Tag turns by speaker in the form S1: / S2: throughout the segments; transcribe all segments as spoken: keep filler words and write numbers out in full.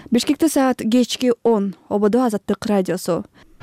S1: Бишкекте саат кечки он. Ободо Азаттык радиосу.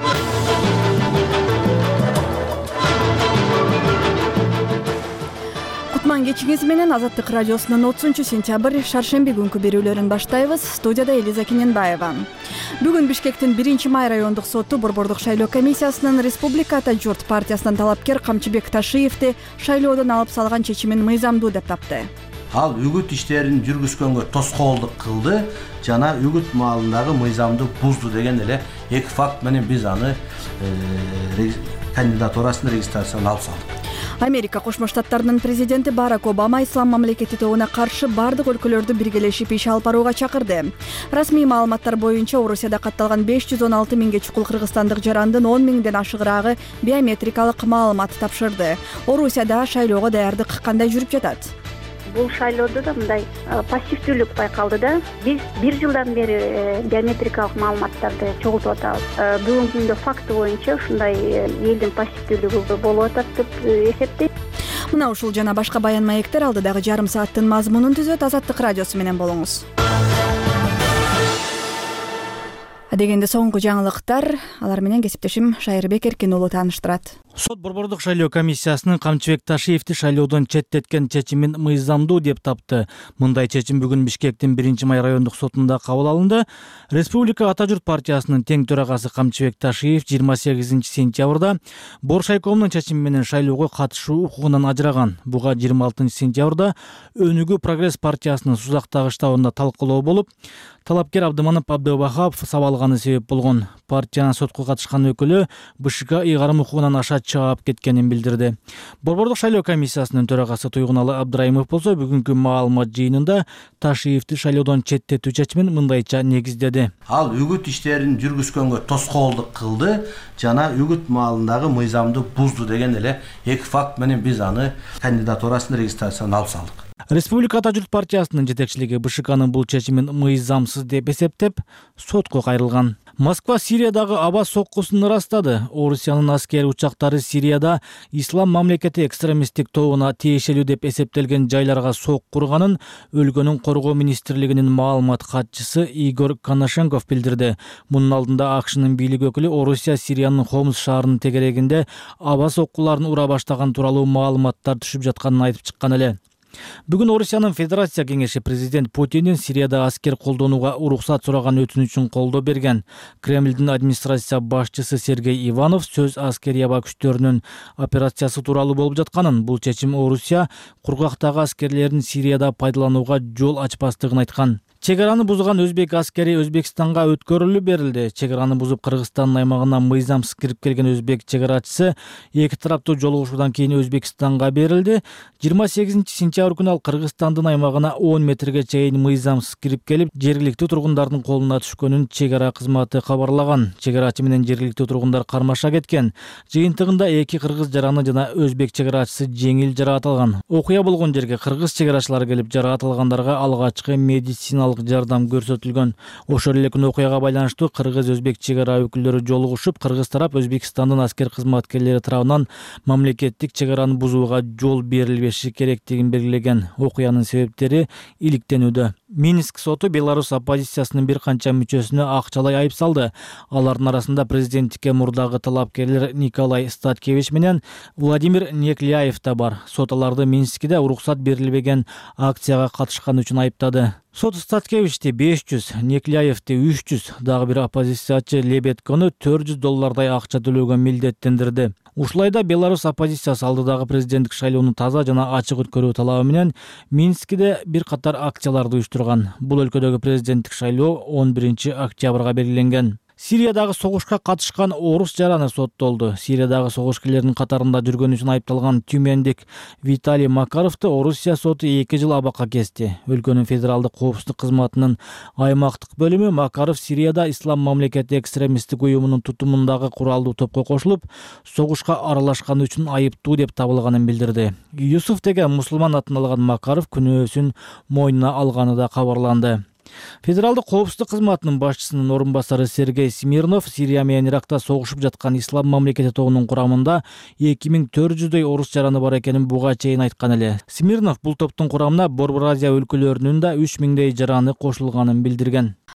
S1: Кутман кечиңиз менен Азаттык радиосунун отузунчу сентябрь шаршемби күнкү берүүлөрүн баштайбыз. Студияда Элиза Кененбаева. Бүгүн Бишкектин биринчи май райондук соту Борбордук шайлоо комиссиясынын Республика Ата журт партиясынын талапкер Камчыбек Ташиевди шайлоодон алып салган чечимин мыйзамдуу деп тапты.
S2: Ал үгүт иштерин жүргүзгөнгө тоскоолдук кылды жана үгүт маалындагы мыйзамды бузду деген эле эки факт менен биз аны кандидатурасын регистрациядан алып салдык.
S1: Америка Кошмо Штаттарынын президенти Барак Обама ислам мамлекети тобуна каршы бардык өлкөлөрдү биргелешип иш алып барууга чакырды. Расмий маалыматтар боюнча Орусияда катталган беш жүз он алты миңге чукул кыргызстандык жарандын он миңден ашыгыраагы биометрикалык маалымат тапшырды. Орусияда шайлоого даярдык кандай жүрүп жатат?
S3: Бул шайлоодо да мындай пассивдүүлүк байкалды да. Биз бир жылдан бери биометрикалык маалыматтарды чогултуп атабыз. Бүгүнкү күндө факты боюнча ушундай элдин пассивдүүлүгү болуп атат деп эсептейм.
S1: Мына ушул жана башка баян маектер алдыдагы жарым сааттын мазмунун түзөт. Азаттык радиосу менен болуңуз. Дегенде соңку жаңылыктар, алар менен кесиптешим Шайырбек Эркин уулу тааныштырат.
S4: Сот Борбордук шайлоо комиссиясынын Камчыбек Ташиевди шайлоодон четтеткен чечимин мыйзамдуу деп тапты. Мындай чечим бүгүн Бишкектин биринчи май райондук сотунда кабыл алынды. Республика Ата журт партиясынын тең төрагасы Камчыбек Ташиев жыйырма сегизинчи сентябрда Боршайкомдун чечими менен шайлоого катышуу укугунан ажыраган. Буга жыйырма алтынчы сентябрда Өнүгүү Прогресс партиясынын Сузактагы штабында талкуулоо болуп, талапкер Абдыманов Абдыбахапов сабалганы себеп болгон. Партиянын сотко катышкан өкүлү БШК ыйгарым укугунан аша чаап кеткенин билдирди. Борбордук шайлоо комиссиясынын төрагасы Туйгуналы Абдрайымов болсо бүгүнкү маалымат жыйынында Ташиевди шайлоодон четтетүү чечимин мындайча негиздеди.
S2: Ал үгүт иштерин жүргүзгөнгө тоскоолдук кылды жана үгүт маалындагы мыйзамды бузду деген эле эки факт менен биз аны кандидатурасын регистрациядан алып салдык.
S4: Республика Ата журт партиясынын жетекчилиги БШКнын бул чечимин мыйзамсыз деп эсептеп, сотко кайрылган. Москва Сириядагы аба соккусун ырастады. Орусиянын аскери учактары Сирияда ислам мамлекети экстремисттик тобуна тиешелүү деп эсептелген жайларга сок курганын өлкөнүн коргоо министрлигинин маалымат катчысы Игорь Коношенков билдирди. Мунун алдында АКШнын бийлик өкүлү Орусия Сириянын Хомс шаарынын тегерегинде аба соккуларын ура баштаган тууралуу маалыматтар түшүп жатканын айтып чыккан эле. Бүгүн Орусиянын Федерация кеңеши президент Путиндин Сирияда аскер колдонууга уруксат сураган өтүнүчүн колдоо берген. Кремлдин администрация башчысы Сергей Иванов сөз аскери аба күчтөрүнүн операциясы тууралуу болуп жатканын, бул чечим Орусия кургактагы аскерлерин Сирияда пайдаланууга жол ачпастыгын айткан. Чегараны бузган өзбек аскери Өзбекстанга өткөрүлүп берилди. Чегараны бузуп Кыргызстандын аймагына мыйзамсыз кирип келген өзбек чегарачысы эки тараптуу жолугушуудан кийин Өзбекстанга берилди. жыйырма сегизинчи сентябрь күнү ал Кыргызстандын аймагына он метрге чейин мыйзамсыз кирип келип, жергиликтүү тургундардын колуна түшкөнүн чегара кызматы кабарлаган. Чегарачы менен жергиликтүү тургундар кармаша кеткен. Жыйынтыгында эки кыргыз жараны жана өзбек чегарачысы жеңил жараат алган. Окуя болгон жерге кыргыз чегарачылары келип, жараат алгандарга алгачкы медициналык жардам көрсөтүлгөн. Ошол эле күнү окуяга байланыштуу кыргыз-өзбек чегара өкүлдөрү жолугушуп, Кыргыз тарап Өзбекстандын аскер кызматкерлери тарабынан мамлекеттик чегараны бузууга жол берилбеши керектигин белгилеген. Окуянын себептери иликтенүүдө. Минск соту Беларусь оппозициясынын бир канча мүчөсүнө акчалай айып салды. Алардын арасында президенттикке мурдагы талапкерлер Николай Статкевич менен Владимир Некляев да бар. Сот аларды Минскиде уруксат берилбеген акцияга катышкан үчүн айыптады. Сот Статкевичти беш жүз, Некляевти үч жүз, дагы бир оппозициячы Лебедкону төрт жүз доллардай акча төлөөгө милдеттендирди. Ушулайда Беларусь оппозициясы алдыдагы президенттик шайлоону таза жана ачык өткөрүү талабы менен Минскиде бир катар акцияларды уюштурган. Бул өлкөдөгү президенттик шайлоо он биринчи октябрга белгиленген. Сириядагы согушка катышкан орус жараны соттолду. Сириядагы согушкерлердин катарында жүргөн үчүн айыпталган тюмендик Виталий Макаровду Орусия соту эки жыл абакка кести. Өлкөнүн федералдык коопсуздук кызматынын аймактык бөлүмү Макаров Сирияда ислам мамлекети экстремисттик уюмунун тутумундагы куралдуу топко кошулуп, согушка аралашканы үчүн айыптуу деп табылганын билдирди. Юсуф деген мусулман атын алган Макаров күнөөсүн мойнуна алганы да кабарланды. Федералдык коопсуздук кызматынын башчысынын орун басары Сергей Смирнов Сирия менен Иракта согушуп жаткан ислам мамлекети тобунун курамында эки миң төрт жүздөй орус жараны бар экенин буга чейин айткан эле. Смирнов бул топтун курамына Борбор Азия өлкөлөрүнүн да үч миңдей жараны кошулганын билдирген.